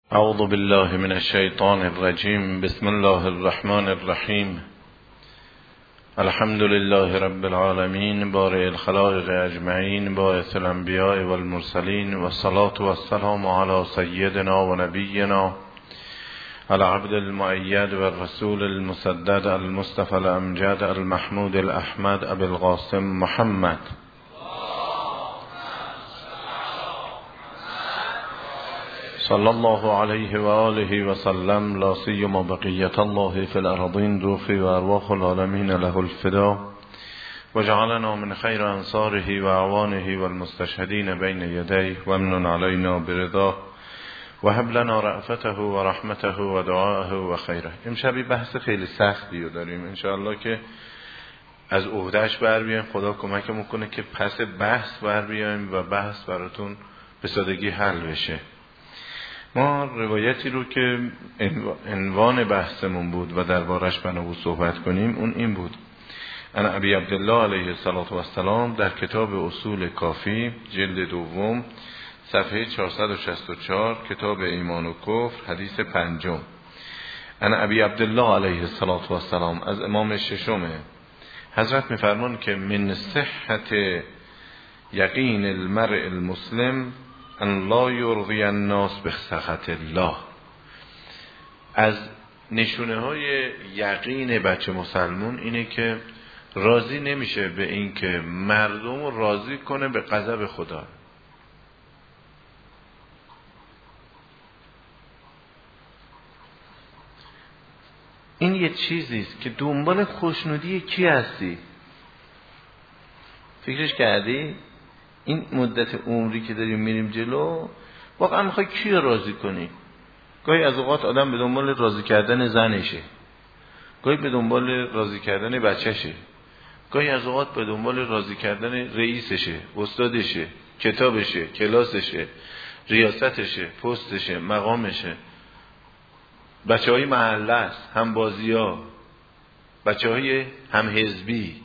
اعوذ بالله من الشیطان الرجیم. بسم الله الرحمن الرحیم. الحمد لله رب العالمین بارئ الخلائق اجمعین باعث الانبیاء والمرسلین والصلاة والسلام علی سیدنا و نبینا العبد المؤید والرسول المسدد المصطفى الامجد المحمود الاحمد ابی القاسم محمد صلی الله علیه و آله و سلم. لا سیما بقیت الله فی الارضین روحی و ارواح العالمین له الفدا و جعلنا من خیر انصاره و اعوانه و المستشهدین بین یدیه و امنن علینا برضاه و هب لنا رأفته و رحمته و دعاءه و خیره. امشبی بحث خیلی سختی رو داریم انشاءالله که از عهدهش بر بیایم. خدا کمکمون کنه که پس بحث بر بیایم و بحث براتون به سادگی حل بشه. ما روایتی رو که عنوان بحثمون بود و دربارش بنا صحبت کنیم اون این بود: ان ابی عبدالله علیه السلام در کتاب اصول کافی جلد دوم صفحه 464 کتاب ایمان و کفر حدیث پنجم. ان ابی عبدالله علیه السلام از امام ششمه. حضرت میفرمان که من صحت یقین المرء المسلم ان لا یرضی الناس بسخط الله. از نشونه های یقین بچه مسلمون اینه که راضی نمیشه به این که مردم رو راضی کنه به غضب خدا. این یه چیزیست که دنبال خوشنودی کی هستی؟ فکرش کردی؟ این مدت عمری که داریم میریم جلو واقعا میخوای کی رو راضی کنی؟ گاهی از اوقات آدم به دنبال راضی کردن زنشه، گاهی به دنبال راضی کردن بچهشه، گاهی از اوقات به دنبال راضی کردن رئیسشه، استادشه، کتابشه، کلاسشه، ریاستشه، پستشه، مقامشه، بچه های محله است، هم بازی ها، بچه های هم حزبی،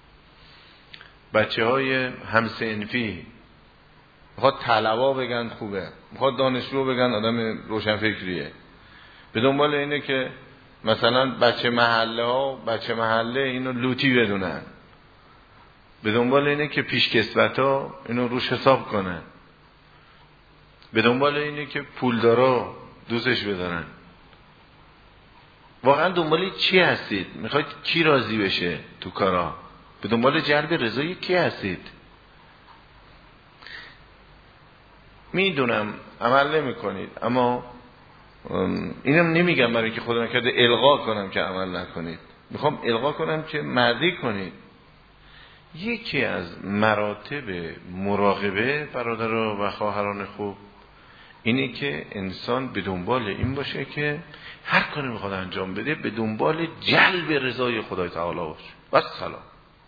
بچه های همسنفی. میخواد طلبا بگن خوبه، میخواد دانشجو بگن آدم روشنفکریه. به دنبال اینه که مثلا بچه محله اینو لوتی بدونن. به دنبال اینه که پیشکسوت ها اینو روش حساب کنن. به دنبال اینه که پولدارا دوستش بدارن. واقعا دنبال چی هستید؟ میخواید کی راضی بشه تو کارا؟ به دنبال جلب رضای کی هستید؟ میدونم عمل نمی کنید، اما اینم نمیگم برای که خدا نکرده القا کنم که عمل نکنید. میخوام القا کنم که مردی کنید. یکی از مراتب مراقبه برادران و خواهران خوب اینه که انسان به دنبال این باشه که هر کاری میخواد انجام بده به دنبال جلب رضای خدای تعالی باشه. و سلام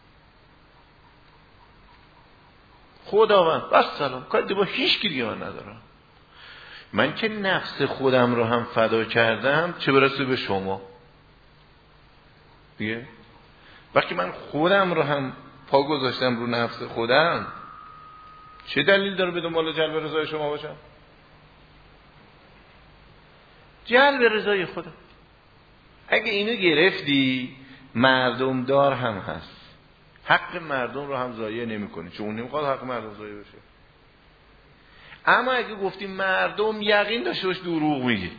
خداوند بس سلام، کاری با هیچ کی دیگه من ندارم. من که نفس خودم رو هم فدا کردم، چه برسه به شما دیگه؟ وقتی من خودم رو هم پا گذاشتم رو نفس خودم، چه دلیل داره به دنبال جلب رضای شما باشم؟ جلب رضای خدا. اگه اینو گرفتی مردم دار هم هست، حق مردم رو هم ضایع نمی‌کنی، چون اون نمیخواد حق مردم ضایع بشه. اما اگه گفتی مردم یقین داشته باش دروغ میگی،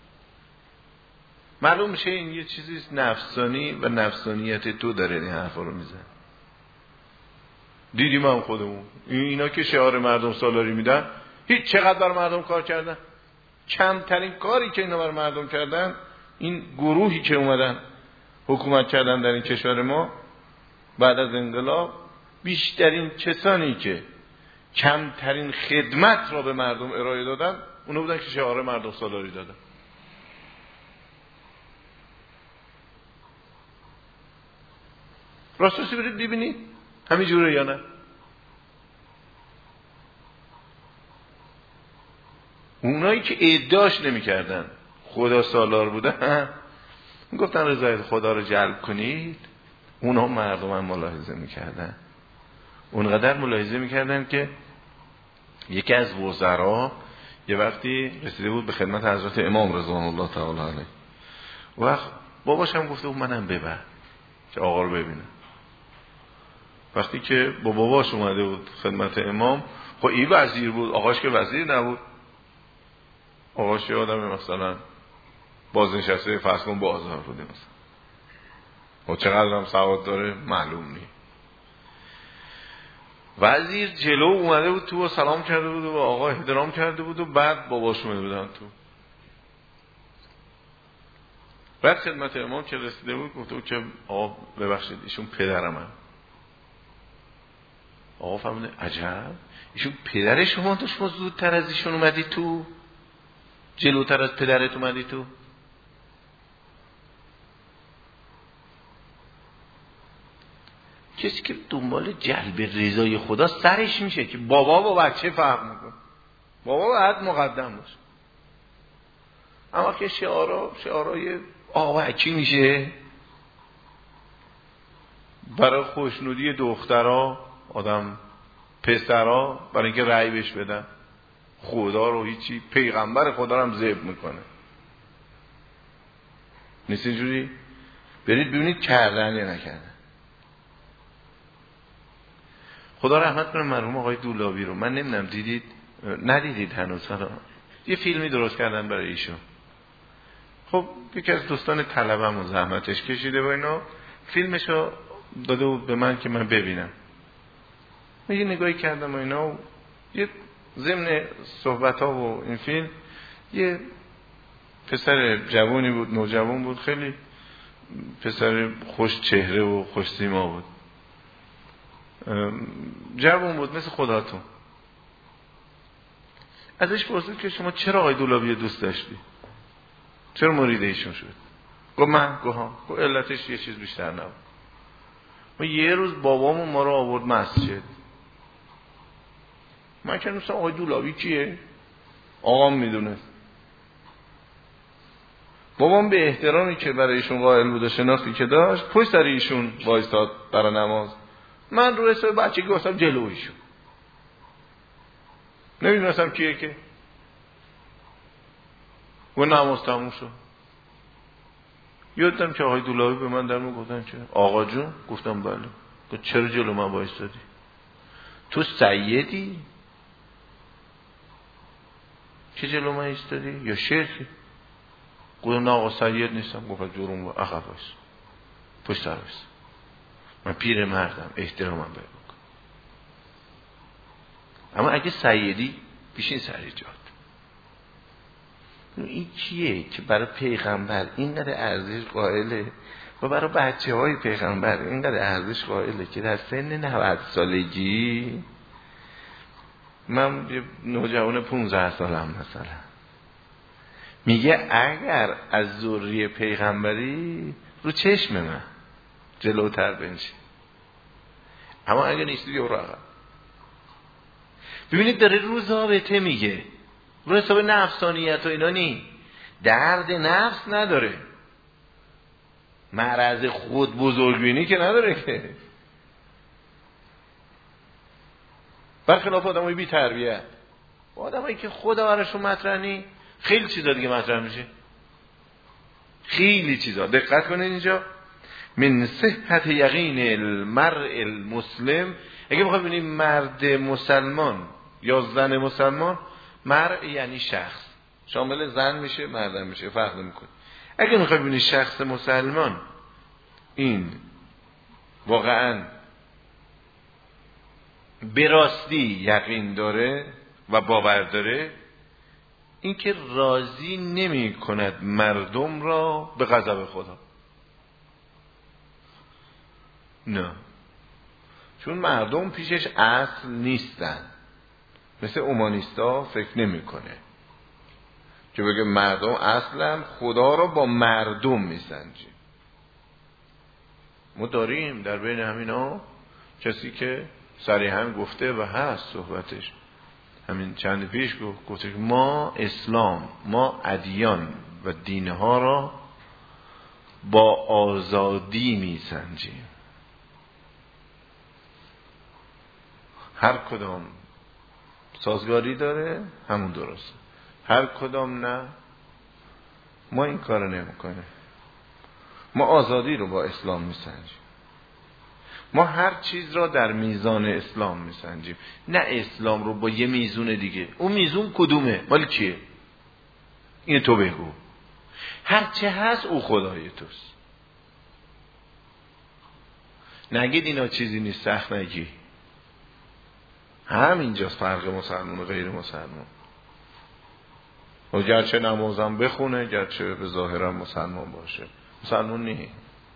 معلوم میشه این یه چیزی نفسانی و نفسانیت تو داره این حرفا رو میزنه. دیدیم هم خودمون اینا که شعار مردم سالاری میدن، هیچ چقدر بر مردم کار کردن؟ کمترین کاری که اینا بر مردم کردن، این گروهی که اومدن حکومت کردن در این کشور ما بعد از انقلاب، بیشترین کسانی که کمترین خدمت را به مردم ارائه دادن اونا بودن که شعار مردم سالاری دادن. راستوسی برید ببینید همین جوره یا نه؟ اونایی که ادعاش نمی کردن خدا سالار بودن گفتن رضایت خدا رو جلب کنید، اونا مردم هم ملاحظه میکردن. اونقدر ملاحظه میکردن که یکی از وزرا یه وقتی رسیده بود به خدمت حضرت امام رضوان الله تعالی علیه، وقت باباش هم گفته بود منم ببر که آقا رو ببینه. وقتی که با باباش اومده بود خدمت امام، خب این وزیر بود، آقاش که وزیر نبود، آقاش یه آدم مثلا بازنشسته فرض کن بازار بوده مثلا، و چقدر هم سواد داره معلوم نیست. وزیر جلو اومده بود تو و سلام کرده بود و آقا احترام کرده بود و بعد باباش اومده بودن تو. بعد خدمت امام که رسیده بود گفته بود که آقا ببخشید ایشون پدرمه. آقا فهمیده عجب ایشون پدر شما تو، شما زودتر از ایشون اومدی تو، جلوتر از پدرت اومدی تو. کسی که دنبال جلب رضای خدا سرش میشه که بابا با بچه فرق میکنه، بابا باید مقدم باشه. اما که شعارهای آقا چی میشه برای خوشنودی دخترها آدم پسرها، برای اینکه رأی بهش بدن، خدا رو هیچی، پیغمبر خدا رو هم ذبح میکنه. نیست اینجوری؟ برید ببینید کردن یا نکردن. خدا رحمت کنه مرحوم آقای دولابی رو، من نمیدونم دیدید ندیدید هنوز. یه فیلمی درست کردن برای ایشون. خب یکی از دوستان طلبم زحمتش کشیده و اینا فیلمشو داده بود به من که من ببینم. من یه نگاهی کردم و اینا و یه ضمن صحبت ها و این فیلم یه پسر جوانی بود، نوجوان بود، خیلی پسر خوش چهره و خوش سیما بود، جوان بود مثل خداتون. ازش پرسید که شما چرا آقای دولابی دوست داشتی؟ چرا مرید ایشون شد؟ گفت من گفت علتش یه چیز بیشتر نبود. و یه روز بابامون ما رو آورد مسجد. من که نوستم آقای دولابی کیه؟ آقام میدونه. بابام به احترامی که برای ایشون قائل بود و شناختی که داشت پشت سر ایشون وایستاد برای نماز. من رو حساب بچگی گفتم جلو ایشون، نمیدونستم کیه که. و نماز تموم شد. یادم که آقای دولابی به من در مورد گفتن که آقا جون، گفتم بله. گفت چرا جلو من وایستادی؟ تو سیدی که جلو من ایستادی یا شیخی؟ گفتم نه آقا سید نیستم. گفت جلوم عقب وایس، پشت سر وایس، من پیر مردم، احترامم بکن. اما اگه سیدی بیشین سر جات. این کیه که برای پیغمبر اینقدر ارزش قائله و برای بچه های پیغمبر اینقدر ارزش قائله که در سن 90 سالگی، من یه نوجوان 15 سالم مثلا، میگه اگر از ذریه پیغمبری رو چشم من جلوتر بنشی، اما اگر نیستی یه رقم. ببینید داره رو ضابطه میگه، رو حساب نفسانیت و اینا نی، درد نفس نداره، مرض خود بزرگبینی که نداره که. برخلاف آدمای بی تربیت، آدمایی که خدا براشون مطرح نی، خیلی چیزا دیگه مطرح میشه، خیلی چیزا. دقت کنید اینجا من صحت یقین المرء المسلم. اگه بخوایم ببینیم مرد مسلمان یا زن مسلمان، مرء یعنی شخص، شامل زن میشه مردم میشه، فرق نمیکنه. اگه میخوایم ببینیم شخص مسلمان این واقعا به راستی یقین داره و باور داره، این که راضی نمی کند مردم را به غضب خدا. نه، چون مردم پیشش اصل نیستن. مثل اومانیستا فکر نمی کنه که بگه مردم اصلا، خدا را با مردم میسنجیم. ما داریم در بین همینا کسی که صریحاً گفته و هست صحبتش همین چند پیش گفته که ما اسلام، ما ادیان و دینها را با آزادی میسنجیم. هر کدام سازگاری داره همون درسته. هر کدام نه. ما این کار نمیکنیم. ما آزادی رو با اسلام میسنجیم. ما هر چیز را در میزان اسلام میسنجیم، نه اسلام رو با یه میزون دیگه. اون میزون کدومه؟ مال کیه؟ این تو بگو. هر چه هست او خدای توست. نگید اینا چیزی نیست، سخت نگی. همینجاست فرق مسلمان و غیر مسلمان. و گرچه نمازم بخونه، گرچه به ظاهرم مسلمان باشه، مسلمان نیست.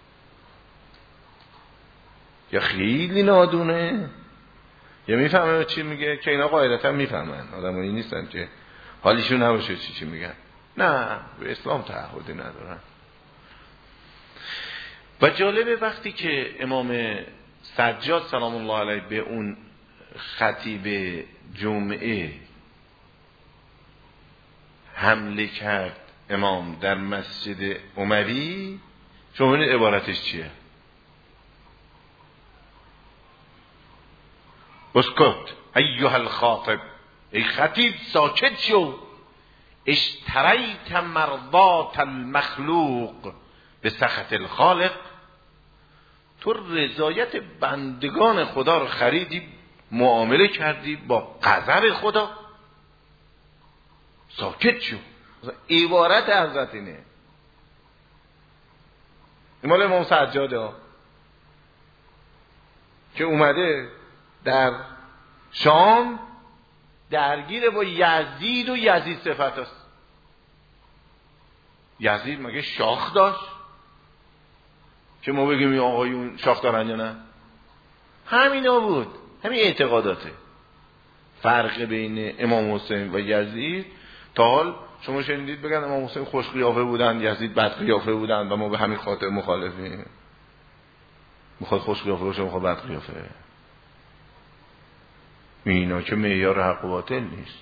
یا خیلی نادونه، یا میفهمه چی میگه، که اینا قاعدتا میفهمن، آدمایی نیستن که حالیشون نباشه چی میگن. نه، به اسلام تعهدی ندارن. و جالبه وقتی که امام سجاد سلام الله علیه به اون خطیب جمعه حمله کرد امام در مسجد عمری، شما ببینید عبارتش چیه؟ اسکت ایها الخاطب، ای خطیب ساکت شو. اشتریت مرضات المخلوق به سخط الخالق، تو رضایت بندگان خدا رو خریدی، معامله کردی با غضب خدا. ساکت شو. عبارت حضرت اینه. مال امام سجاده که اومده در شام درگیر با یزید و یزید صفت است. یزید مگه شاخ داشت که ما بگیم این آقایون شاخ دارن یا نه؟ همینا بود، همین اعتقاداته. فرق بین امام حسین و یزید تا حال شما شنیدید بگن امام حسین خوش قیافه بودن، یزید بد قیافه بودن و ما به همین خاطر مخالفیم؟ میخواد خوش قیافه باشه، میخواد بد قیافه. اینا که معیار حق و باطل نیست.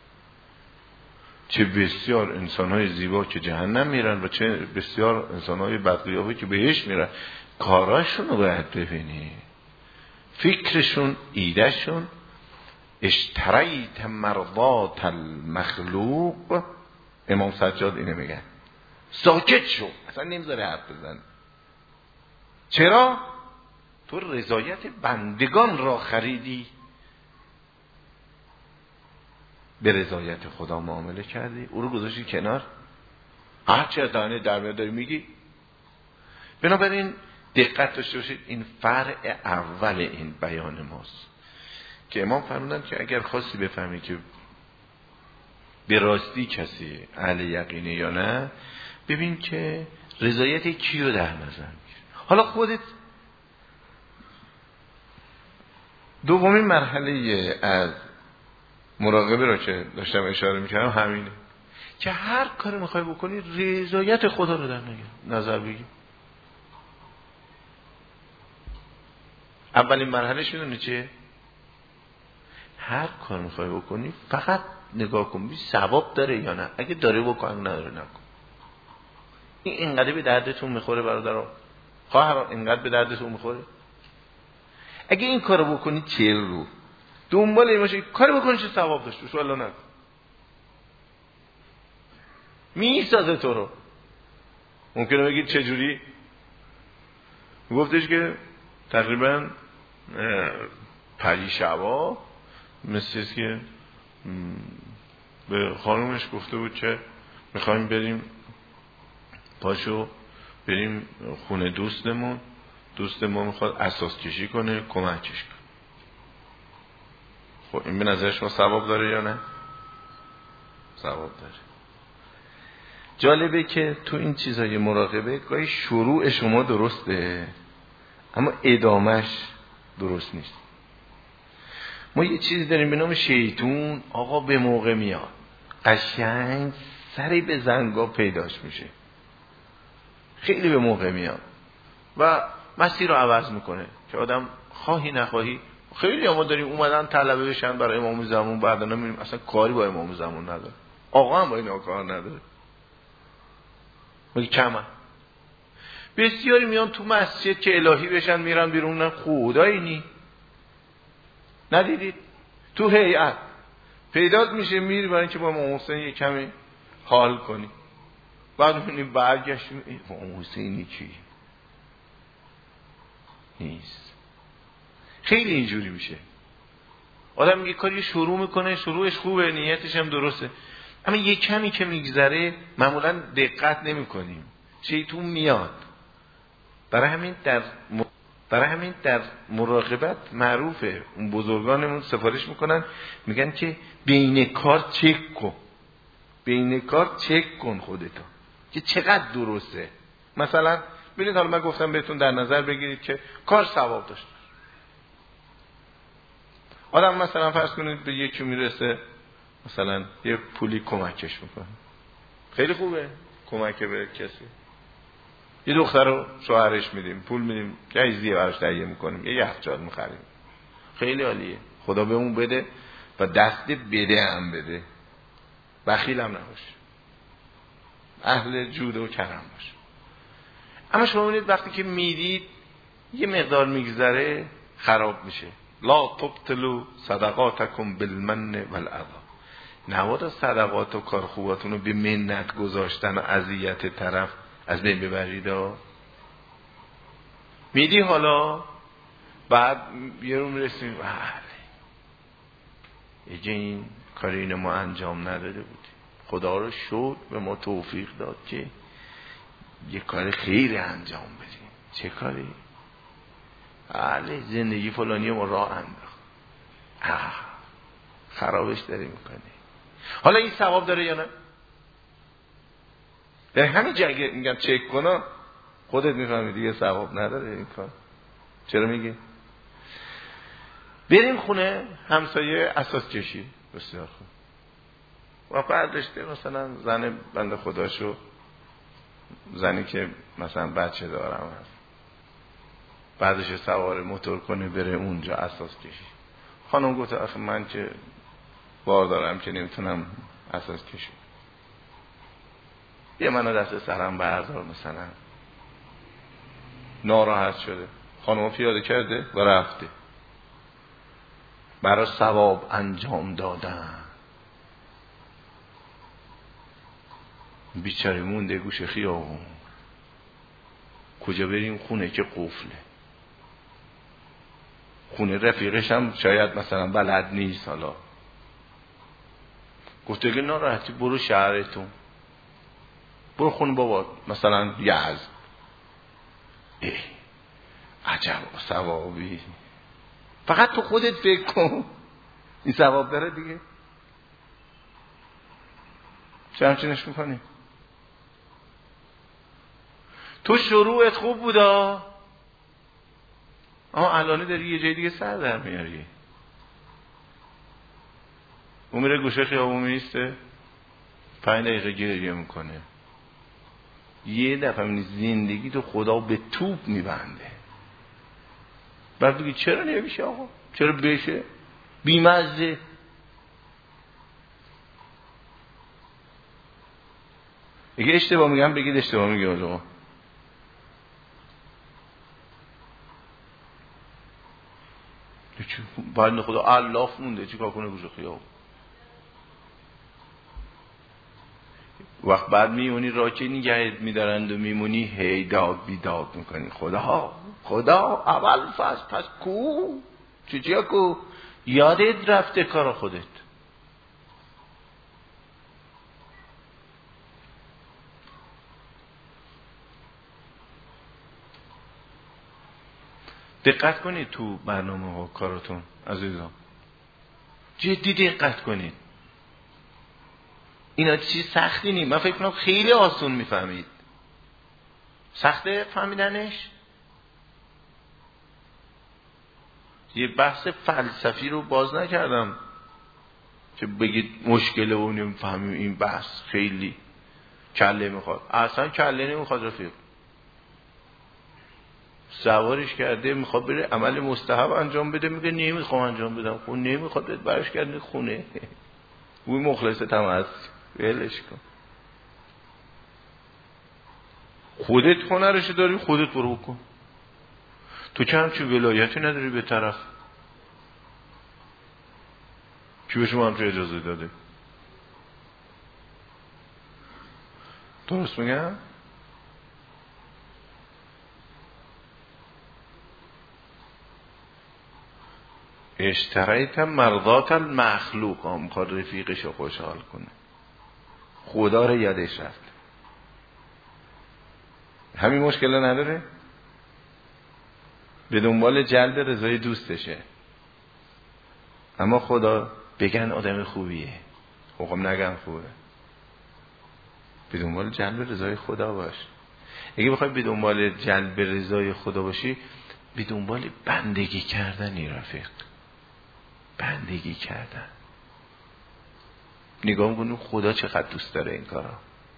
چه بسیار انسان‌های زیبا که جهنم میرن و چه بسیار انسان‌های بدقیافه که بهش میرن. کاراشون رو باید ببینی، فکرشون، ایدهشون. اشتریت مرضات المخلوق، امام سجاد اینه میگن. ساکت شو، اصلا نمیذاره حرف بزن. چرا؟ تو رضایت بندگان را خریدی، به رضایت خدا معامله کردی، او رو گذاشتی کنار. هرچی از دهنه در میاد داری میگی. بنابراین دقت داشته باشید، این فرع اول این بیان ماست که امام فرمودن که اگر خواستی بفهمی که به راستی کسی اهل یقینه یا نه، ببین که رضایت کیو در نظر میگیره. حالا خودت دومین مرحله از مراقبه رو که داشتم اشاره میکردم همینه که هر کاری میخوای بکنی رضایت خدا رو در نظر بگیر. اولین مرحلهش میدونی چیه؟ هر کار میخوای بکنی فقط نگاه کن ببین ثواب داره یا نه. اگه داره بکن، نداره نکن. این اینقدر به دردتون میخوره برادران؟ خواهران اینقدر به دردتون میخوره؟ اگه این کارو بکنی 40 رو دنبال این باشه کاری بکنی چه ثواب داشته باشه، والله نکن. میسازه تو رو. ممکنه بگید چه جوری؟ گفتش که تقریبا پریشبا مثل که به خانومش گفته بود که میخوایم بریم، پاشو بریم خونه دوست ما میخواد اساس کشی کنه، کمکش کن. خب این به نظر شما ثواب داره یا نه؟ ثواب داره. جالبه که تو این چیزای مراقبه گاهی شروع شما درسته اما ادامش درست نیست. ما یه چیزی داریم به نام شیطون. آقا به موقع میاد، قشنگ سری به زنگا پیداش میشه، خیلی به موقع میاد و مسیر رو عوض میکنه که آدم خواهی نخواهی. خیلی ما داریم اومدن طلبه بشن برای امام زمان، بعدا میبینیم اصلا کاری با امام زمان نداره. آقا هم با این کار نداره، میگه کمه. بسیاری میان تو مسجد که الهی بشن میرن بیرون، خدایی نی ندیدید؟ تو هیئت پیدات میشه میری برای اینکه با امام حسین یه کمی حال کنی، بعد میبینی برگشتیم امام حسینی کی؟ نیست. خیلی اینجوری میشه. آدم میگه کاری شروع میکنه، شروعش خوبه، نیتش هم درسته، اما یه کمی که میگذره معمولا دقت نمیکنیم، شیطون میاد. برای همین در مراقبت معروفه، اون بزرگانمون سفارش میکنن، میگن که بین کار چک کن، بین کار چک کن خودتو که چقدر درسته. مثلا ببینید، حالا من گفتم بهتون در نظر بگیرید که کار ثواب داشت. آدم مثلا فرض کنید به یکی میرسه، مثلا یه پولی کمکش میکنه، خیلی خوبه کمک به کسی. یه دختر رو شوهرش میدیم، پول میدیم، جایزیه براش تهیه میکنیم، یه یخچال میخریم، خیلی عالیه، خدا بهمون بده و دست بده هم بده، بخیل هم نباشه، اهل جود و کرم باشه. اما شما ببینید وقتی که میدید یه مقدار میگذره خراب میشه. لا تبطلوا صدقاتکم بالمن والعذاب. نباید صدقات و کار خوباتون رو به منت گذاشتن و اذیت طرف از بین ببرید. میدی حالا بعد یه رو میرسیم یه جا این کار اینو ما انجام نداده بودیم، خدا رو شکر به ما توفیق داد که یه کار خیلی انجام بدیم. چه کاری؟ زندگی فلانی ما راه انداخت، خرابش داری میکنی. حالا این ثواب داره یا نه؟ در همین جا اگه میگم چک کنا، خودت میفهمی دیگه ثواب نداره این کار. چرا میگی؟ بریم خونه همسایه اساس کشی، بسیار خوب، و برداشته مثلا زن بنده خداشو، زنی که مثلا بچه دارم هست، بعدش سوار موتور کنه بره اونجا اساس کشی. خانم گفت آخه من که بار دارم که نمیتونم اساس کشی، یه منو دست سرم بردار. مثلا ناراحت شده، خانم پیاده کرده و رفته برای ثواب انجام دادن. بیچاره مونده گوشه خیابون، کجا بریم؟ خونه که قفله، خونه رفیقش هم شاید مثلا بلد نیست. حالا گفته که ناراحتی برو شهرتون، برو خونه بابا مثلا یزد. عجب ثوابی، فقط تو خودت فکر کن این ثواب داره دیگه. چه همچینش میکنی؟ تو شروعت خوب بودا، اما الان داری یه جای دیگه سر در میاری. اون میره گوشه خیابون میسته 5 دقیقه گریه میکنه، یه دفعه میبینی زندگی تو خدا به توپ میبنده. بعد بگی چرا نمیشه آقا؟ چرا بشه؟ بیمزه. اگه اشتباه میگم بگید اشتباه میگم آقا. باید خدا علاف مونده چیکار کنه گوشه خیابون؟ وقت بعد میمونی راکی نگهت میدارند و میمونی هی داد بیداد میکنی. خدا اول فصل پس کو چیزیا کو یادت رفته کار خودت. دقت کنید تو برنامه ها کاراتون عزیزان، جدی دقت کنید. اینا چیز سختی نیست. من فکر کنم خیلی آسون میفهمید. سخته فهمیدنش؟ یه بحث فلسفی رو باز نکردم که بگید مشکله و نمیفهمیم. این بحث خیلی کله میخواد. اصلا کله نمیخواد رفیق. سوارش کرده میخواد بره عمل مستحب انجام بده، میگه نمیخوام انجام بدم. خب نمیخواد برش کرده خونه. اون مخلصت هم هست، ولش کن. خودت هنرش داری، خودت برو بکن. تو که همچون ولایتی نداری به طرف کی به شما همچه اجازه داده؟ درست میگم؟ اشتریت مرضات المخلوق، هم میخواد رفیقش رو خوشحال کنه، خدا رو یادش رفت. همین مشکل نداره؟ به دنبال جلب رضای دوستشه، اما خدا بگن آدم خوبیه، خب نگن خوبه. به دنبال جلب رضای خدا باش. اگه بخوای به دنبال جلب رضای خدا باشی، به دنبال بندگی کردنی رفیق، بندگی کردن. نگاه کن خدا چقدر دوست داره این کارا.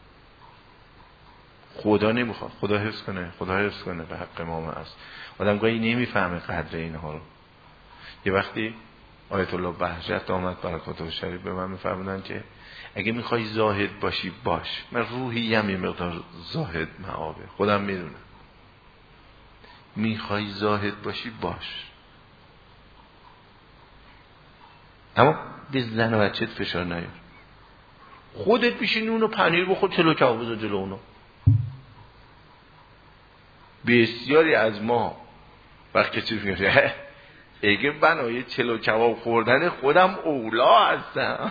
خدا نمیخواد، خدا حفظ کنه، خدا حفظ کنه، به حق ما است. آدم گاهی نمیفهمه قدر اینها رو. یه وقتی آیت الله بهجت آمد برکاته شریف به من میفرمودن که اگه میخوای زاهد باشی باش. من روحیم یه مقدار زاهد معابه، خودم میدونم. میخوای زاهد باشی باش، اما به زن و بچت فشار نیار. خودت بشین اونو پنیر بخور، چلو کباب بذار جلو اونو. بسیاری از ما وقتی چیز میگه اگه بنای چلو کباب خوردن خودم اولا هستم.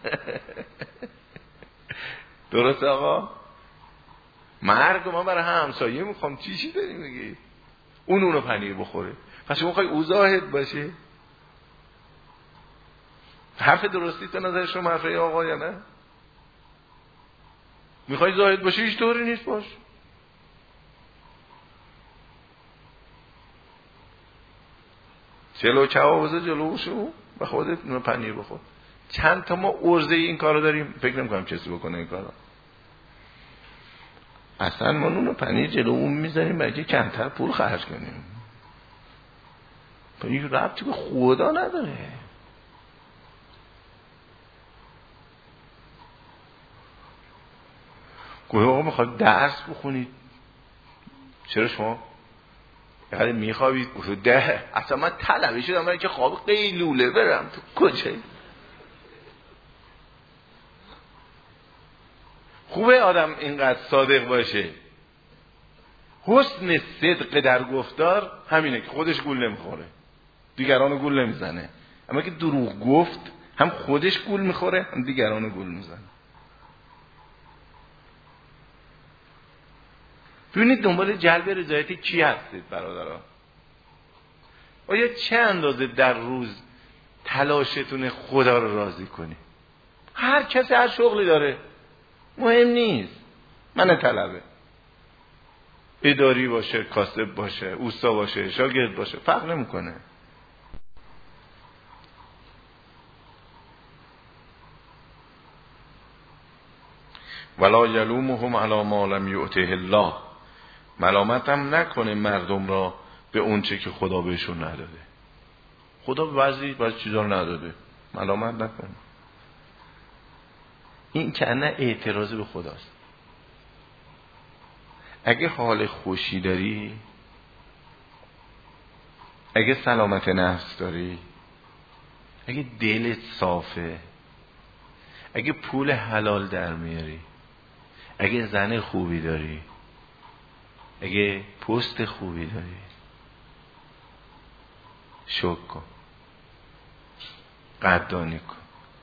درست آقا؟ مرگ من برای همسایه میخوام، چی داری میگی؟ اونو پنیر بخوره. پس شما میخوای او زاهد باشه؟ حرف درستی تو نظر شما حرفه آقا یا نه؟ میخوای زاهد باشی هیچ طوری نیست باش. چلو کباب بذار جلوشو و خودت اونو پنیر بخور. چند تا ما ارزه این کارو داریم، فکر نمی‌کنم کسی بکنه این کارو. اصلا ما اونو پنیر جلومون میذاریم برای کمتر پول خرج کنیم. این ربطی به خدا نداره. گویا آقا میخواد درس بخونید، چرا شما یعنی میخوابید؟ ده اصلا من طلبه شدم برای که خواب قیلوله برم. تو کجایی؟ خوبه آدم اینقدر صادق باشه. حسن صدق در گفتار همینه که خودش گول نمیخوره، دیگرانو گول نمیزنه. اما که دروغ گفت هم خودش گول میخوره هم دیگرانو گول میزنه. ببینید دنبال جلب رضایت کی هستید برادران؟ آیا چه اندازه در روز تلاشتون خدا رو راضی کنی؟ هر کسی هر شغلی داره، مهم نیست. من طلبه اداری باشه، کاسب باشه، اوستا باشه، شاگرد باشه، فرق نمیکنه. ولا یلومهم علی ما لم یؤته الله. ملامت هم نکنه مردم را به اونچه که خدا بهشون نداده. خدا بعضی چیزا رو نداده، ملامت نکنه. این که نه اعتراض به خداست. اگه حال خوشی داری، اگه سلامت نفس داری، اگه دلت صافه، اگه پول حلال در میاری، اگه زن خوبی داری، اگه پست خوبی داری، شکر کن، قدردانی کن.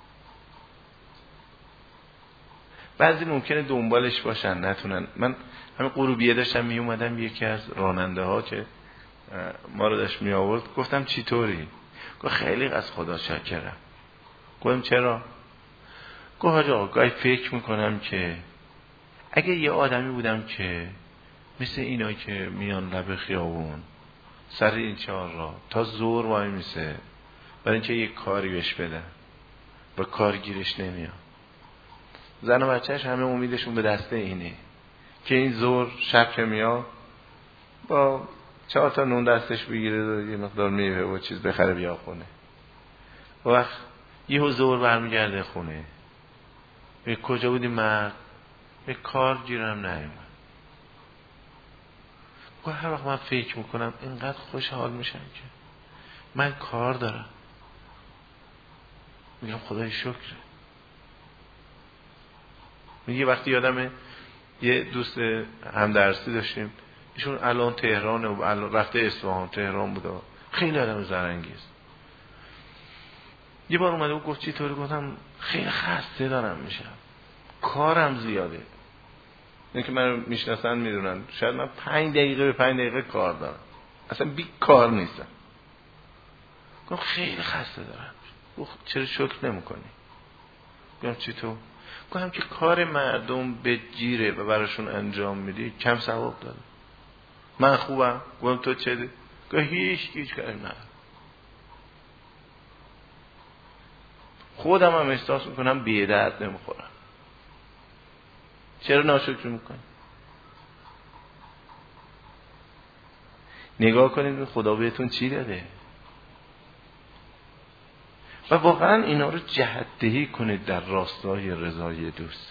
بعضی ممکنه دنبالش باشن نتونن. من همین غروبیه داشتم می اومدم، یکی از راننده ها که ما رو داشت می آورد، گفتم چی طوری؟ گفت خیلی از خدا شاکرم. گفتم چرا؟ گفت حاج آقا گاهی فکر میکنم که اگه یه آدمی بودم که مثل اینا که میان لب خیابون سر این چهار را تا زور وای میسه برای اینکه یه کاری بهش بدن و کارگیرش نمیاد، زن و بچهش همه امیدشون به دسته اینه که این زور شب که میاد با 4 تا نون دستش بگیره، یه مقدار میوه و چیز بخره بیا خونه. وقت یه زور برمیگرده خونه، به کجا بودی مرد؟ به کار گیرم نیومد. هر وقت من فکر میکنم اینقدر خوشحال میشم که من کار دارم. میگم خدای شکر. میگه وقتی یادمه یه دوست همدرسی داشتیم، ایشون الان تهرانه و الان رفته اصفهان، تهران بوده، خیلی آدم زرنگیست. یه بار اومده و گفت چطوری؟ گفتم خیلی خسته دارم میشم، کارم زیاده. این که من میشناسن میدونن شاید من 5 دقیقه به 5 دقیقه کار دارم، اصلا بی کار نیستم. گفت خیلی خسته دارم. گفت چرا شکر نمیکنی؟ گفتم چطور؟ گفتم که کار مردم به جیره و براشون انجام میدی، کم ثواب داره. من خوبم. گفتم تو چه؟ گفت هیچ کاری ندارم. خودم هم احساس میکنم بی درد نمیخورم. چرا ناشکری میکنی؟ نگاه کنید خدا بهتون چی داده و واقعا اینا رو جهت‌دهی کنید در راستای رضای دوست.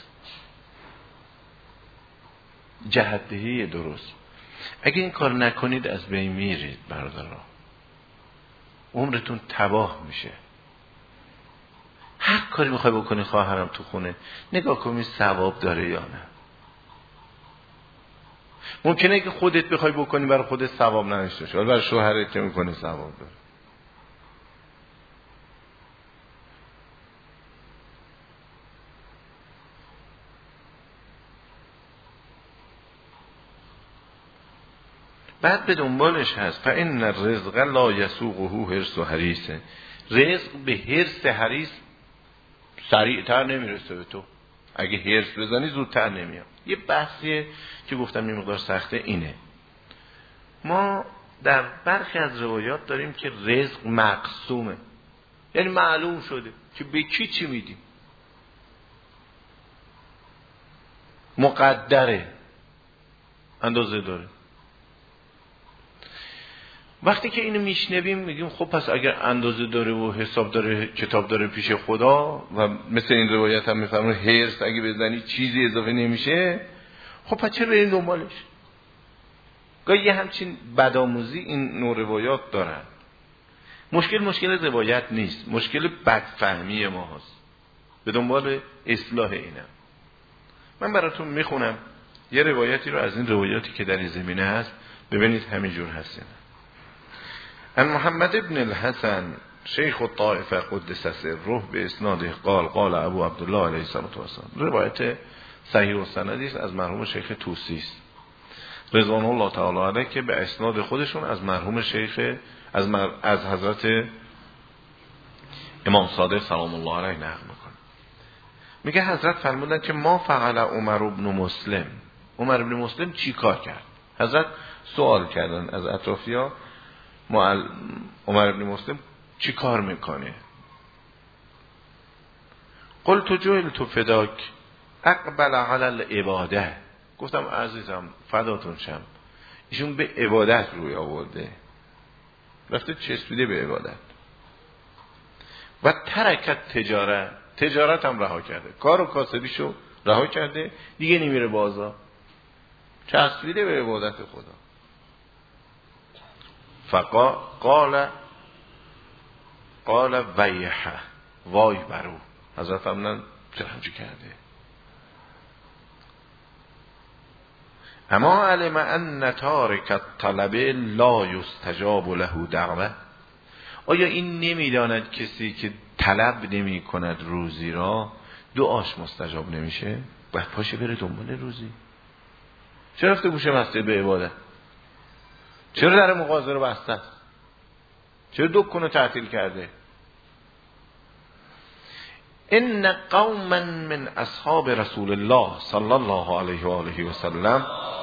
جهت‌دهی درست. اگه این کار نکنید از بین میرید برادران، عمرتون تباه میشه. هر کاری میخوای بکنی خواهرم تو خونه، نگاه کنی ثواب داره یا نه. ممکنه که خودت بخوای بکنی برای خودت ثواب نداشته باشه، ولی برای شوهرت که میکنی ثواب داره. بعد به دنبالش هست فإن الرزق لا یسوقه حرص و حریص. رزق به حرص حریص سریعتر نمیرسه به تو. اگه حرص بزنی زودتر نمیاد. یه بحثیه که گفتم یه مقدار سخته اینه. ما در برخی از روایات داریم که رزق مقسومه، یعنی معلوم شده که به کی چی میدیم، مقدره، اندازه داره. وقتی که اینو میشنویم میگیم خب پس اگر اندازه داره و حساب داره، کتاب داره پیش خدا، و مثل این روایت هم میفرمون حرص اگه بزنی چیزی اضافه نمیشه، خب پس چرا بریم دنبالش؟ گاهی یه همچین بدآموزی این نوع روایات دارن. مشکل روایت نیست، مشکل بدفهمی ما هست. به دنبال اصلاح اینم. من براتون میخونم یه روایتی رو از این روایاتی که در این زمینه هست، ببینید همینجور هستین. ان محمد ابن الحسن شیخ الطائفه قدس سره به اسناده قال ابو عبدالله علیه السلام. روایت صحیح السند است از مرحوم شیخ طوسی است رضوان الله تعالی علیه، که به اسناد خودشون از مرحوم شیخ از حضرت امام صادق سلام الله علیه نقل میکنه. میگه حضرت فرمودن که ما فعل عمر بن مسلم چی کار کرد؟ حضرت سوال کردن از اطرافیان عمر بن مسلم چی کار میکنه؟ قلت جعلت فداک اقبل علی العباده. گفتم عزیزم فداتون شم، ایشون به عبادت روی آورده، رفته چسبیده به عبادت. و ترکت تجارت هم رها کرده، کار و کاسبیشو رها کرده، دیگه نمیره بازار، چسبیده به عبادت خدا. قال ویحه، وای برو. حضرت فرمودن چرا همچی کرده؟ اما علم ان تارک الطلب لا یستجاب له دعوه. آیا این نمیداند کسی که طلب نمی کند روزی را دعاش مستجاب نمیشه؟ باید پاشه بره دنبال روزی. چرا رفته گوشه مسجد به عبادت؟ چرا در مغازه رو بسته است؟ چرا دکان رو تعطیل کرده؟ ان قوما من اصحاب رسول الله صلی الله علیه و آله و سلم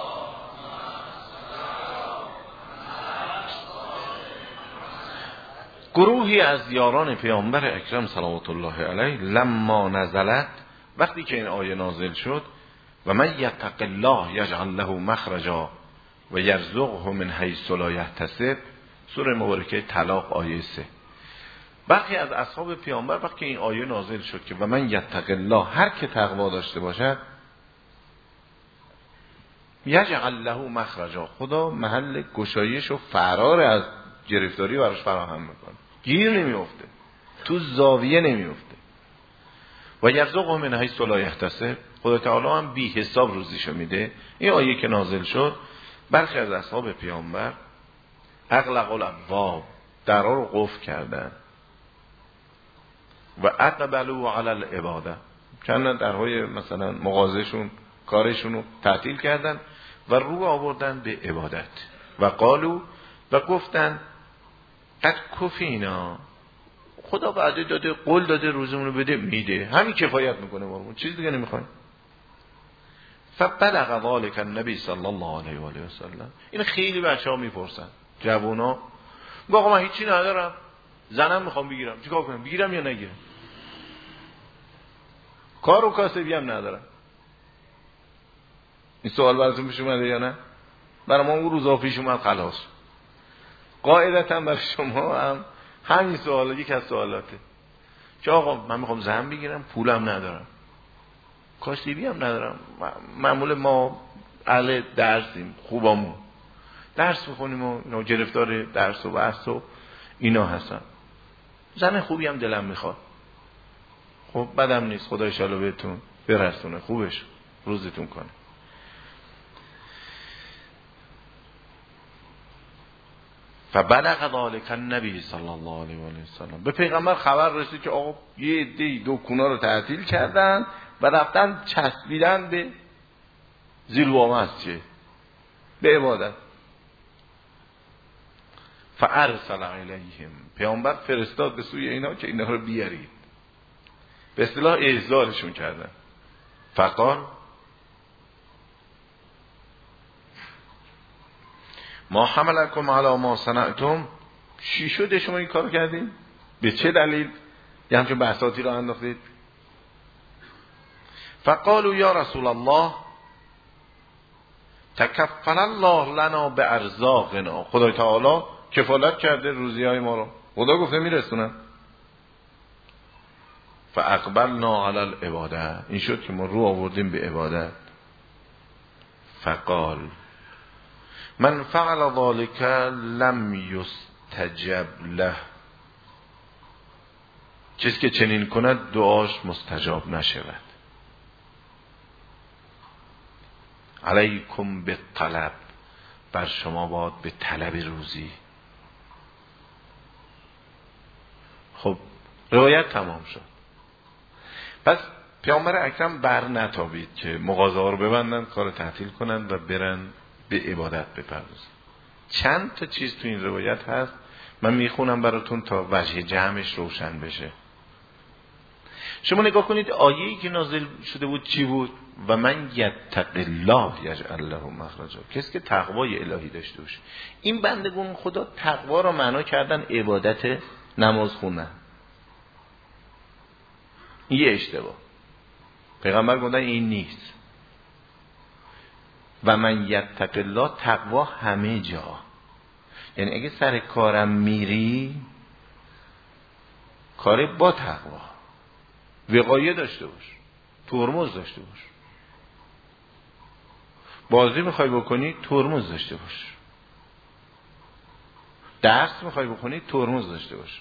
گروهی از یاران پیامبر اکرم صلوات الله علیه لما نزلت، وقتی که این آیه نازل شد، و من یتق الله یجعل له مخرجا و یرزقه من حیث لا یحتسب، سوره مبارکه طلاق آیه 3. برخی از اصحاب پیامبر وقتی این آیه نازل شد که و من یتق الله، هر که تقوا داشته باشد، یجعل له مخرجا، خدا محل گشایش و فرار از گرفتاری براش فراهم میکنه، گیر نمیافته. تو زاویه نمیفته. و یرزقه من حیث لا یحتسب، خدا تعالی هم بی حساب روزیشو میده. این آیه که نازل شد، برخی از اصحاب پیامبر اغلق الابواب، درها رو قفل کردن و اقبلوا علی العباده، چند درهای مثلا مغازهشون کارشون رو تعطیل کردن و رو آوردن به عبادت. و قالو، و گفتن قد کفینا، خدا وعده داده، قول داده روزمون رو بده، میده، همین کفایت میکنه، ما چیز دیگه نمیخوایم. فبلغ ذلك النبی صلی الله علیه و آله و سلم. این خیلی بچه‌ها میپرسن، جوونا، میگه آقا من هیچی ندارم، زنم میخوام بگیرم، چیکار کنم؟ بگیرم یا نگیرم؟ کار و کاسبی هم ندارم. این سوال براتون پیش اومده یا نه؟ برای ما اون روزا پیش اومد، خلاص. قاعدتا برای شما هم همین سوال یک از سوالاته که آقا من میخوام زن بگیرم، پولم ندارم، کاسبی هم ندارم. معمول ما اهل درسیم، خوبامون درس میخونیم و اینا، گرفتار درس و بحث و اینا هستن، زن خوبی هم دلم میخواد. خب بدم نیست، خدا انشالله بهتون برسونه، خوبش روزتون کنه. فبلغ ذلك النبی صلی الله علیه و آله و سلم. به پیغمبر خبر رسید که آقا یه عده دکونا رو تعطیل کردن و رفتن چسبیدن به زیلوا مسجد، به عبادت. فارسل الیهم، پیامبر فرستاد به سوی اینا که اینا رو بیارید، به اصطلاح احضارشون کردن. فقال ما حملکم علی ما صنعتم، چی شده شما این کار کردین؟ به چه دلیل یه همچون بحثاتی رو انداختید؟ فقالوا یا رسول الله تکفل الله لنا به ارزاقنا، خدای تعالی کفالت کرده روزی های ما رو، خدا گفته میرسونن. فاقبلنا علی العباده، این شد که ما رو آوردیم به عبادت. فقال من فعل ذلك لم یستجب له، کسی که چنین کند دعاش مستجاب نشود. علیکم بالطلب، بر شما باید به طلب روزی. خب روایت تمام شد. پس پیامبر اکرم بر نتابید که مغازه ها رو ببندن، کار تعطیل کنن و برن به عبادت بپردازن. چند تا چیز تو این روایت هست، من میخونم براتون تا وجه جمعش روشن بشه. شما نگاه کنید آیه‌ای که نازل شده بود چی بود؟ و من یتق الله یجعل له مخرجا، کسی که تقوای الهی داشته باشه. این بندگان خدا تقوا رو معنا کردن عبادت، نماز خوندن. این یه اشتباه، پیغمبر گفتن این نیست. و من یتق الله، تقوا همه جا، یعنی اگه سر کارم میری، کار با تقوا، وقایه داشته باش، ترمز داشته باش. بازی میخوای بکنی ترمز داشته باش، درس میخوای بکنی ترمز داشته باش.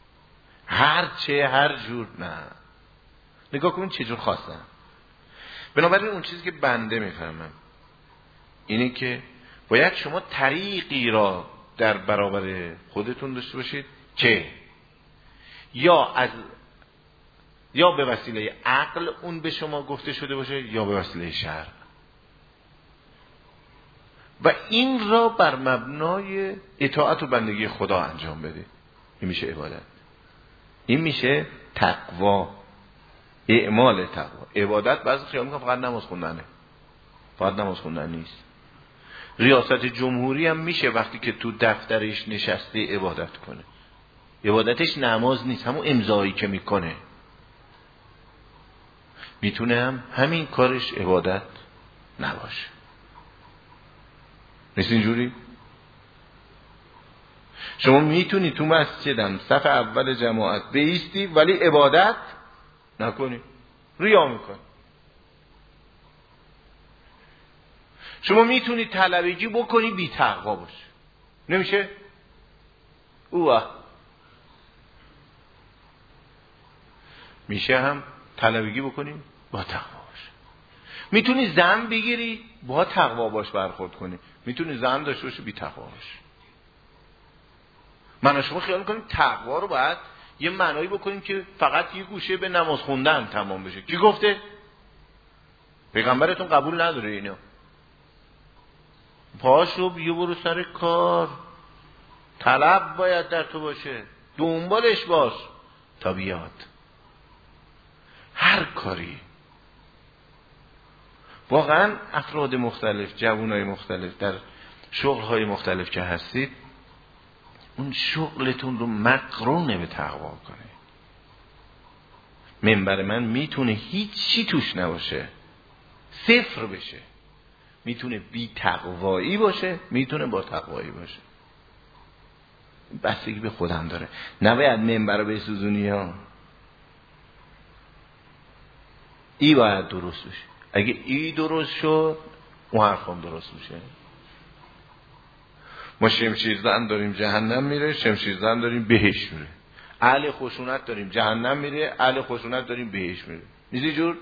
هر جور نه. نگاه کنید چجور خواستم. بنابراین اون چیزی که بنده میفهمم اینه که باید شما طریقی را در برابر خودتون داشته باشید که یا به وسیله عقل اون به شما گفته شده باشه، یا به وسیله شرع، و این را بر مبنای اطاعت و بندگی خدا انجام بده. این میشه عبادت، این میشه تقوا، اعمال تقوا. عبادت بعضی خیال میکنن فقط نماز خوندنه، فقط نماز خوندن نیست. ریاست جمهوری هم میشه وقتی که تو دفترش نشسته عبادت کنه، عبادتش نماز نیست، همون امضایی که میکنه. میتونه هم همین کارش عبادت نباشه. نیست اینجوری؟ شما میتونی تو مسجدم صف اول جماعت بایستی ولی عبادت نکنی، ریا میکنی. شما میتونی طلبگی بکنی بی تقوا باشه، نمیشه؟ اوه میشه هم طلبگی بکنیم با تقوا باش. میتونی زن بگیری با تقوا باش برخورد کنی، میتونی زن داشته باشی بی تقوا باش. من و شما خیال میکنیم تقوا رو باید یه معنایی بکنیم که فقط یه گوشه به نماز خوندن تمام بشه. کی گفته؟ پیغمبرتون قبول نداره اینو. پاشو بیا برو سر کار، طلب باید در تو باشه، دنبالش باش تا بیاد. هر کاری واقعا افراد مختلف، جوانای مختلف در شغل‌های مختلف که هستید، اون شغلتون رو مقرون به تقوا کنه. منبر من میتونه هیچی توش نباشه، صفر بشه، میتونه بی تقوایی باشه، میتونه با تقوایی باشه. بستگی به خودم داره. نباید منبر رو بسوزونی ها. ای باید درست بشه. اگه ای درست شد اون حرفم درست میشه. ما شمشیرزن داریم جهنم میره، شمشیرزن داریم بهشت میره. اهل خشونت داریم جهنم میره، اهل خشونت داریم بهشت میره. نیزی جور؟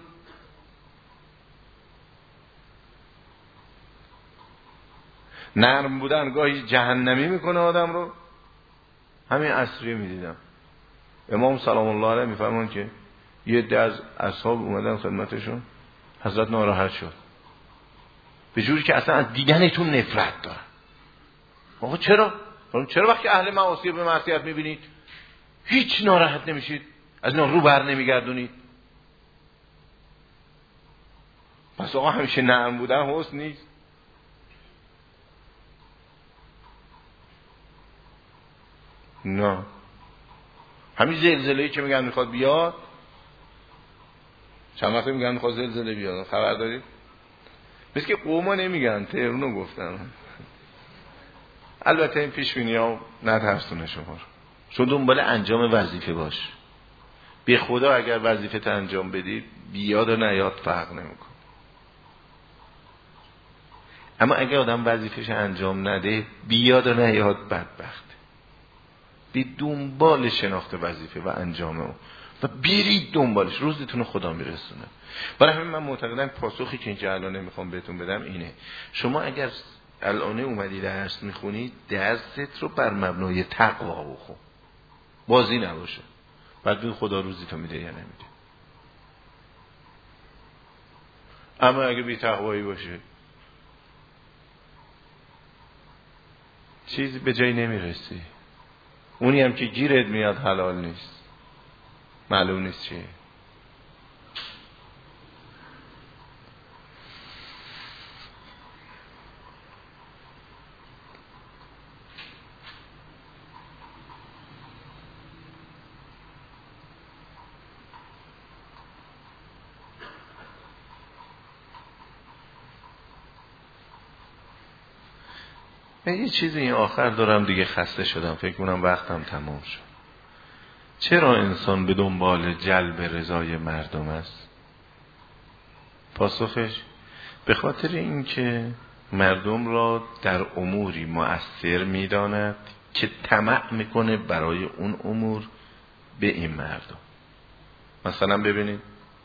نرم بودن گاهی جهنمی میکنه آدم رو. همین عصریه میدیدم امام سلام الله علیه میفرمان که یه عده از اصحاب اومدن خدمتشون، حضرت ناراحت شد به جوری که اصلا از دیدنتون نفرت دارن. آقا چرا وقتی اهل معاصی به معصیت میبینید هیچ ناراحت نمیشید، از اینا رو بر نمیگردونید؟ پس آقا همیشه نرم بودن حسن نیست. نه، همین زلزله‌ای که میگن میخواد بیاد، چند وقته میگن میخواد زلزله بیاد، خبر دارید؟ مثل که قوما نمیگن، تهرانو گفتن. البته این پیشبینی‌ها نترسونه شما رو، چون دنبال انجام وظیفه باش. به خدا اگر وظیفه انجام بدی بیاد و نیاد فرق نمیکنه. اما اگر آدم وظیفه‌ش انجام نده بیاد و نیاد بدبخت. بی دنبال شناخت وظیفه و انجام اون و برید دنبالش، روزتون خدا میرسونه. برای همین من معتقدم پاسخی که اینجا الان نمیخوام بهتون بدم اینه: شما اگر الان اومدی درس میخونی، درست رو بر مبنای تقوا بخون، بازی نباشه. بعد بگو خدا روزیتو میده یا نمیده. اما اگه بی تقوایی باشه چیزی به جایی نمیرسی. اونی هم که گیرت میاد حلال نیست، معلوم نیست چیه. من یه چیزی این آخر دارم دیگه، خسته شدم، فکر کنم وقتم تمام شد. چرا انسان به دنبال جلب رضای مردم است؟ پاسخش به خاطر اینکه مردم را در اموری مؤثر می‌داند که طمع میکنه برای اون امور به این مردم. مثلا ببینید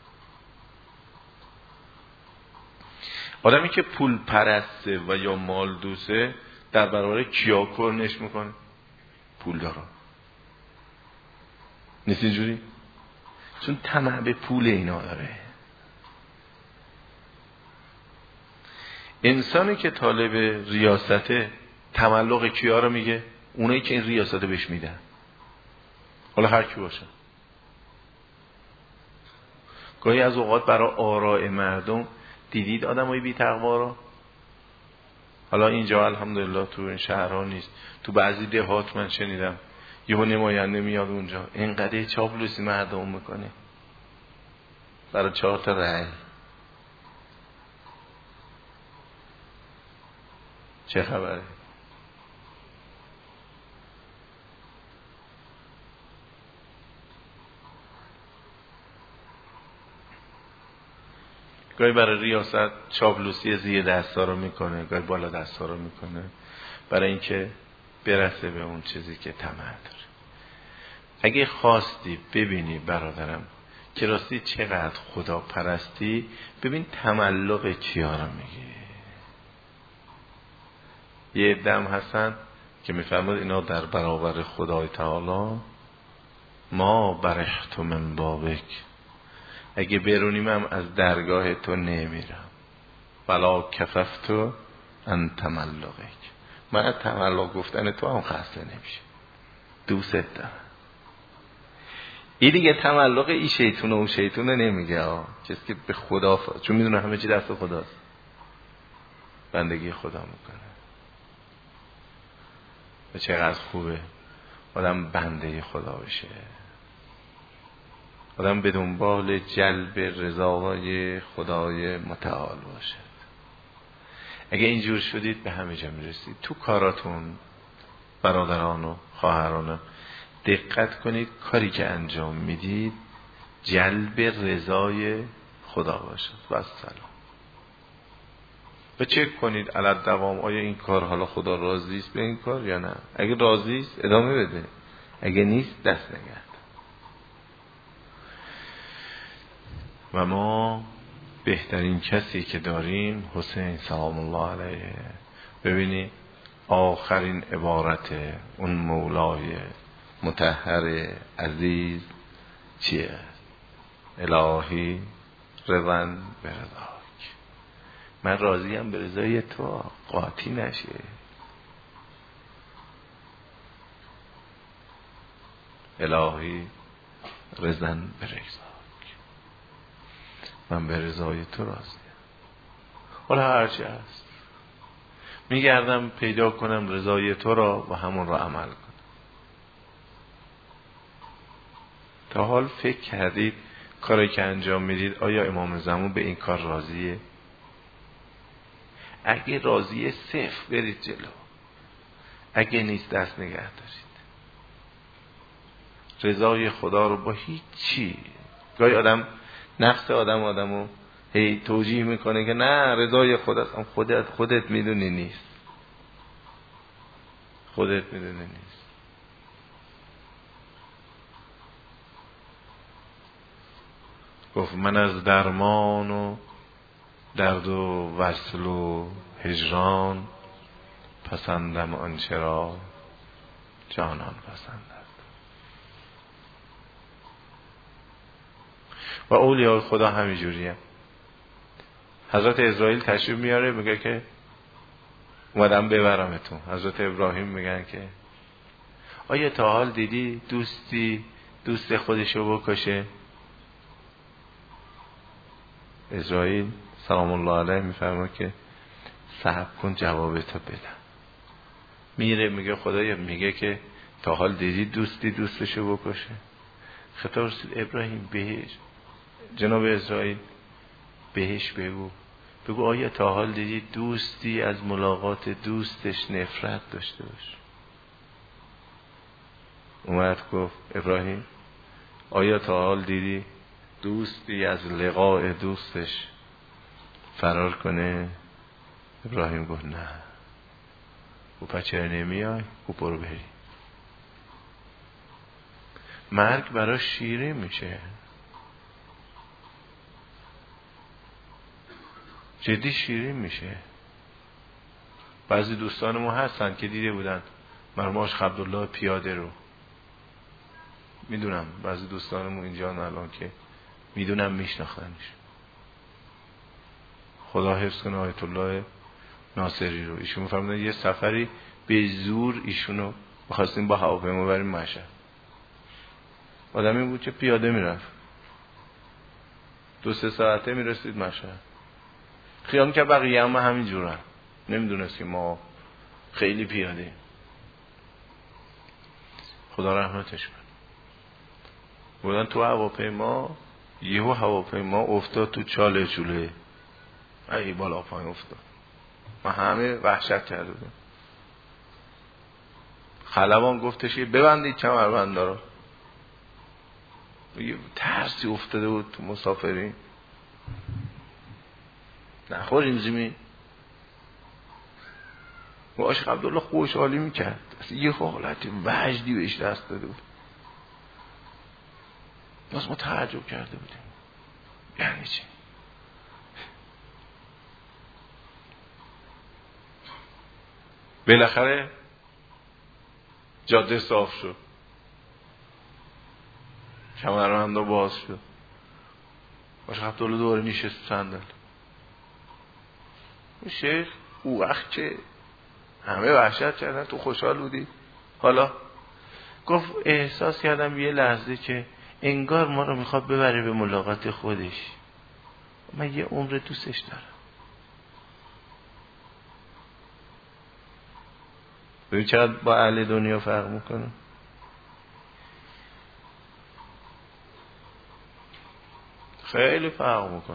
آدمی که پول پرسته و یا مال دوسته در برابر کیا کرنش میکنه؟ پول دارا. نیست اینجوری؟ چون طمع به پول اینا داره. انسانی که طالب ریاسته تملق کیا رو میگه؟ اونایی که این ریاست بهش میدن، حالا هر کی باشه. گاهی از اوقات برای آراء مردم دیدید آدمای بی تقوا رو. حالا اینجا الحمدلله تو این شهرها نیست، تو بعضی دهات من شنیدم یهو نماینده میاد اونجا اینقدر چاپلوسی مردم میکنه برای 4 تا رأی. چه خبره؟ گاهی برای ریاست چاپلوسی زیر دستا رو میکنه، گاهی بالا دستا رو میکنه برای اینکه برسه به اون چیزی که طمع داره. اگه خواستی ببینی برادرم که راستی چقدر خدا پرستی. ببین تملق چیا رو میگه. یه دم هستن که میفرماد اینا در برابر خدای تعالی ما برحت من بابک، اگه برونیم هم از درگاه تو نمیرم، ولا کففت ان تملقک، من از تملق گفتن تو هم خسته نمیشه، دوست دارم. این دیگه تملق این شیطونه و شیطونه نمیگه کسی که به خدا چون میدونه همه چی دست خداست، بندگی خدا میکنه. و چقدر خوبه آدم بنده خدا بشه، آدم به دنبال جلب رضای خدای متعال باشه. اگه اینجور شدید به همه جا میرسید. تو کاراتون برادران و خواهران دقت کنید کاری که انجام میدید جلب رضای خدا باشد. و السلام. و چک کنید علت دوام آیا این کار حالا خدا راضی است به این کار یا نه. اگه راضی است ادامه بده، اگه نیست دست نگرد. و ما بهترین کسی که داریم حسین سلام الله علیه. ببینید آخرین عبارت اون مولای مطهر عزیز چیه؟ الهی رضا برضاک، من راضیم به رضای تو، قاطی نشه. الهی رضا برضاک، من به رضای تو راضیم. حالا هرچی هست میگردم پیدا کنم رضای تو را و همون را عمل کنم. تا حال فکر کردید کاری که انجام میدید آیا امام زمان به این کار راضیه؟ اگه راضیه صفر برید جلو، اگه نیست دست نگه دارید. رضای خدا رو با هیچ چی، گاهی آدم نفس آدمو هی توجیه میکنه که نه رضای خداست، هم خودت میدونی نیست، خودت میدونی نیست. گفت من از درمان و درد و وصل و هجران پسندم آنچه را جانان پسندد. و اولیاء خدا همینجوریه. حضرت اسرائیل تشریف میاره میگه که اومدم ببرمتون. حضرت ابراهیم میگن که آیا تا حال دیدی دوست خودشو بکشه؟ اسرائیل سلام الله علیه میفرما که صبر کن جوابتو بدم. میره میگه خدایا میگه که تا حال دیدی دوستشو بکشه؟ خطاب رسید ابراهیم بهش، جناب اسرائیل بهش بگو آیا تا حال دیدی دوستی از ملاقات دوستش نفرت داشته باشه؟ اومد گفت ابراهیم آیا تا حال دیدی دوستی از لقاء دوستش فرار کنه؟ ابراهیم گفت نه. گفت چرا نمیای؟ گفت برو بری. مرگ براش شیرین میشه، جدی شیرین میشه. بعضی دوستان ما هستن که دیده بودن مرماش عبدالله پیاده رو، میدونم بعضی دوستانمون اینجا الان که میدونم میشناختنش، خدا حفظ کنه آیت الله ناصری رو. ایشون میفرمودن یه سفری به زور ایشونو می‌خواستیم با هواپیما بریم مشهد. آدمی بود که پیاده میرفت 2-3 ساعته میرسید مشهد. خیال که بقیه هم همین جورن، نمیدونست که ما خیلی پیاده. خدا رحمتش کنه. بودن تو هواپیما، یهو هواپیما افتاد تو چاله چوله، ای بالا پایین افتاد. ما همه وحشت کرده بودیم. خلبان گفتش که ببندید کمربندا رو. یه ترسی افتاده بود تو مسافرین، نخوریم زمین. و عاشق عبدالله خوشحالی میکرد، یه حالت وجدی بهش دست داده بود. ما تعجب کرده بودیم یعنی چی؟ بالاخره جاده صاف شد، کمربندا باز شد، باشه عبدالله دوباره نشست صندل. شیخ او وقت که همه وحشت کردن تو خوشحال بودی؟ حالا گفت احساس کردم یه لحظه که انگار ما رو میخواد ببره به ملاقات خودش، من یه عمر دوستش دارم. ببین چقدر با اهل دنیا فرق میکنه. خیلی فرق میکنه.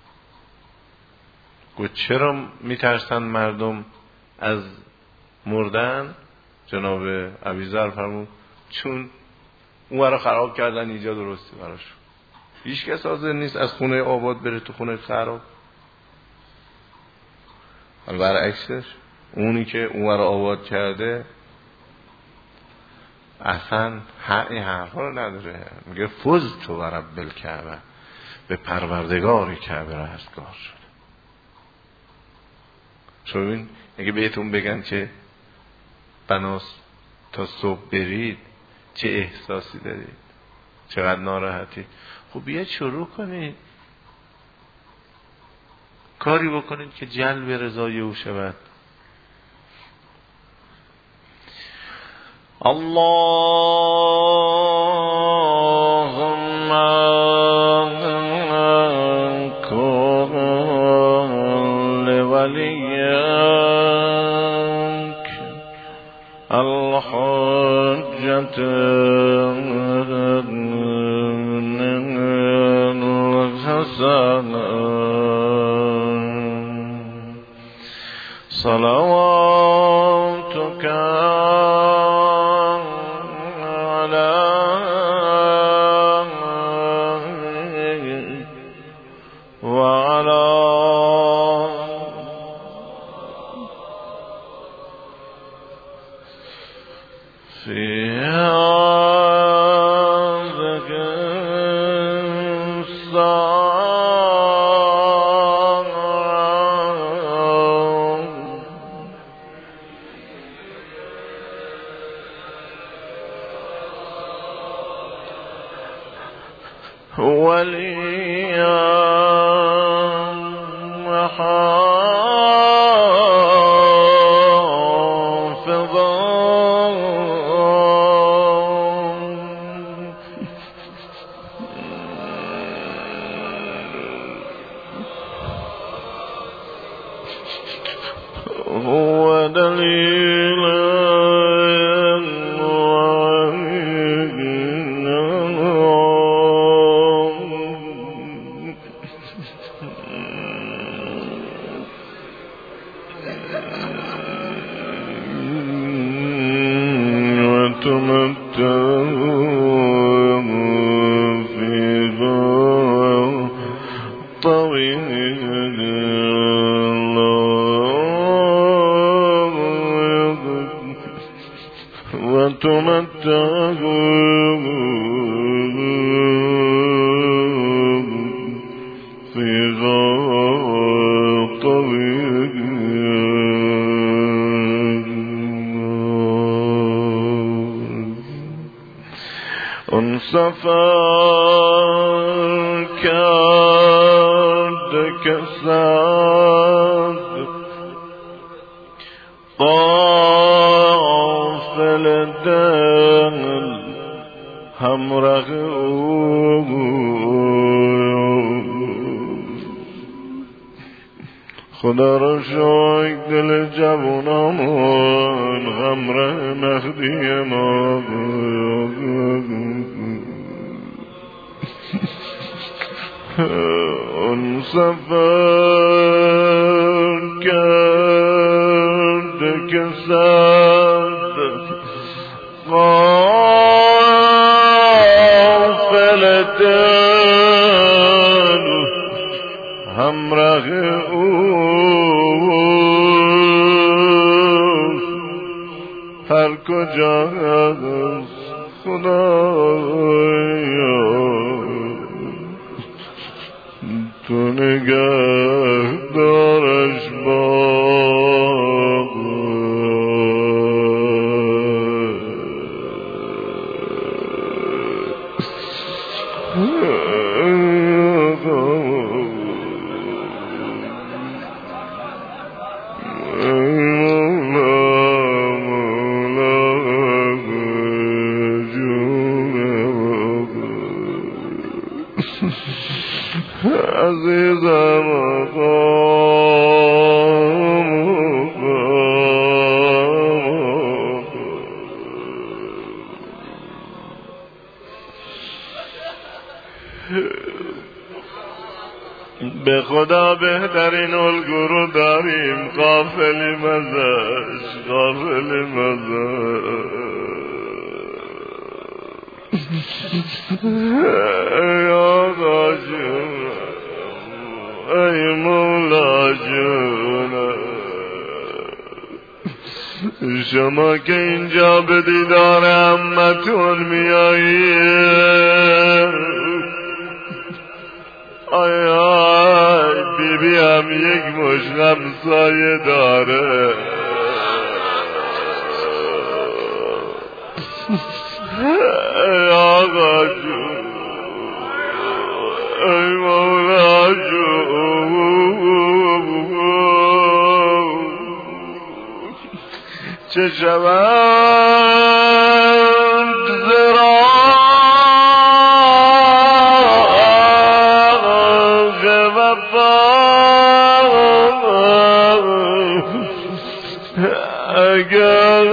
گفت چرا میترسن مردم از مردن؟ جناب ابیذر فرمود چون اون رو خراب کردن اینجا درستی براش. هیچ کس حاضر نیست از خونه آباد بره تو خونه خراب. حالا برعکسش اونی که اون رو آباد کرده اصلا این حرفا رو نداره، میگه فز تو رب الکعبه، به پروردگار کعبه رستگار شد. شما اگه بهتون بگن که بناس تا صبح برید چه احساسی دارید، چقدر ناراحتی، خب بیاید شروع کنید کاری بکنید که جلب رضای او شود. اللهم کن لولیک الحجة الحسن صلواتك عليه وعلى في هذه وليا وحافظا هو دليلا اون سفر کرد که صد قافل دل همراه او خدا را شکر دل جوانان همراه مهدی ما اون سفر کرد که صد غافل دل همراه او هر کجا از خدایا خدا بهترین الگو رو داریم، غافلی مزش، غافلی مزش. ای آقا جون، ای مولا جون، شما که اینجا به دیدار عمتون میایید، آی آی بی بی هم یک مش همسایه داره. ای آقا جون، ای مولا جون، چه شوند زراغ وفا اگر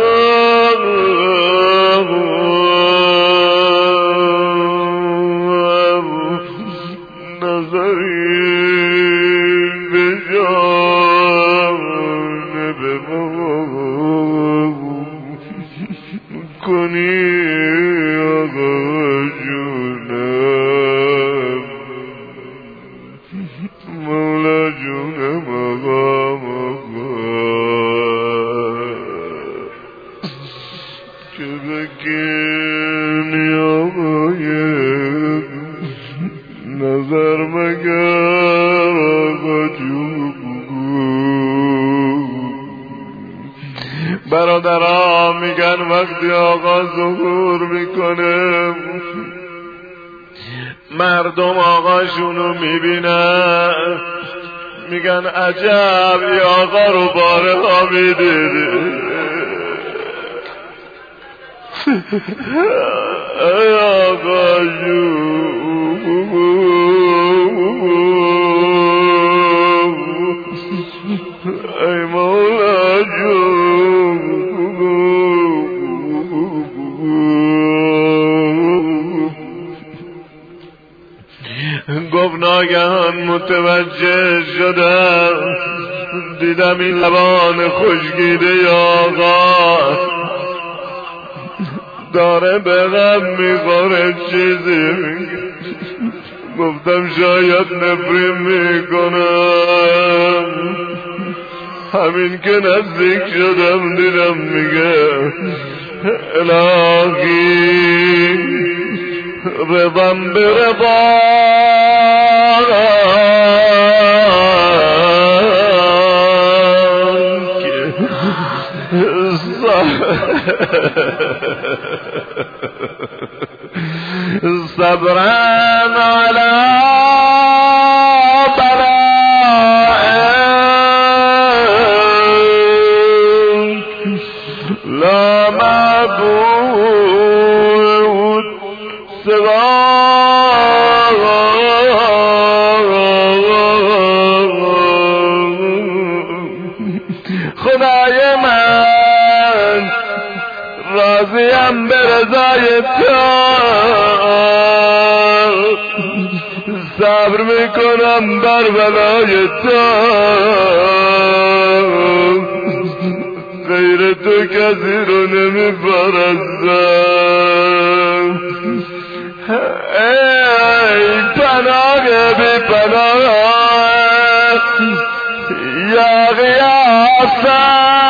برادرها میگن وقتی آقا ظهور میکنه مردم آقاشونو میبینن، میگن عجب ای آقا رو بارها میدیدی. ای آقا جون، ای مولا جون، گفت ناگهان متوجه شدم، دیدم این لبان خوشگیده آقا داره به غم میخوره چیزی میگه. گفتم شاید نفرین میکنم. همین که نزدیک شدم دیدم میگه الهی رضام برضا صبرا على بلائك لا معبود سواك. خدای من راضیم به رضای تو، صبر میکنم بر بلای تو، غیر تو کسی رو نمیپرستم. ای پناه بی پناه یا غیاث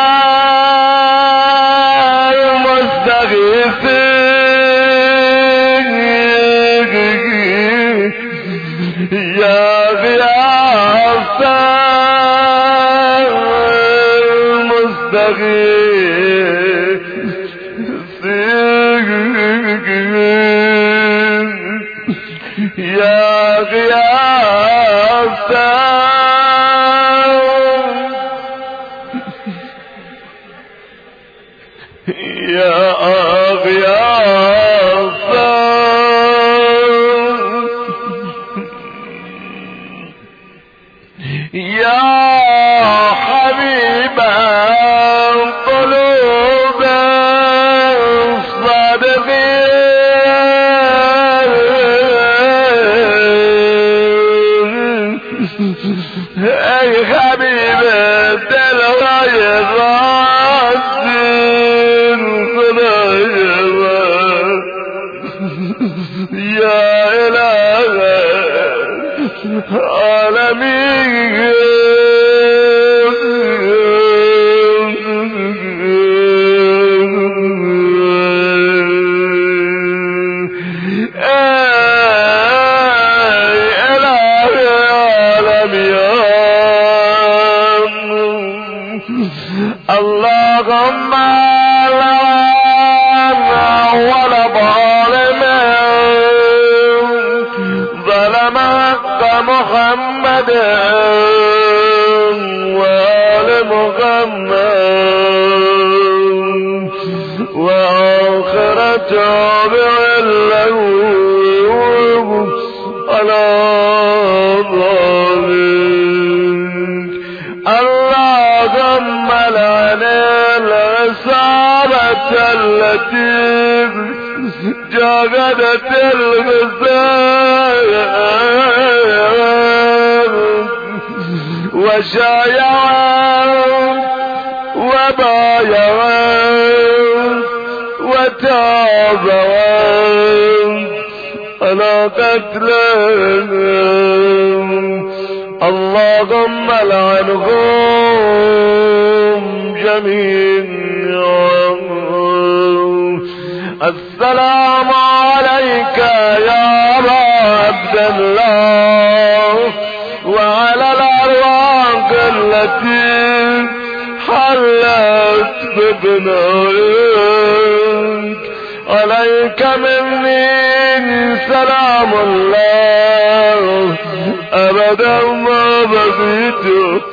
یا غیاث مستغیث، یا غیاث یا غیاث یا حبیب قلوب الصادقین. اللهم لعن أول ظالم ظلم حق محمد وآل محمد وآخر تابع له على ظالم. اللهم لعن العصابة التي جاهدت الغزال وشايعت وبايعت وتابعت على قتلهم. اللهم لعنهم جميعا. السلام عليك يا عبد الله وعلى الأرواح التي حلت ببنائك. عليك مني سلام الله أبدا ما بقيت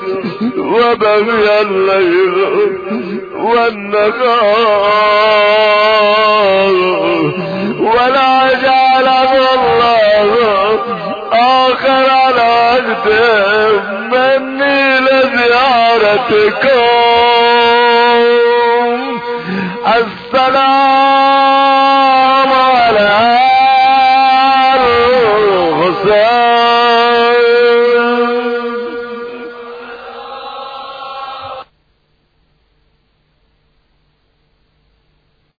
وبقي الليل والنهار ولا جعله الله آخر على عهد مني لزيارتكم. السلام على الحسين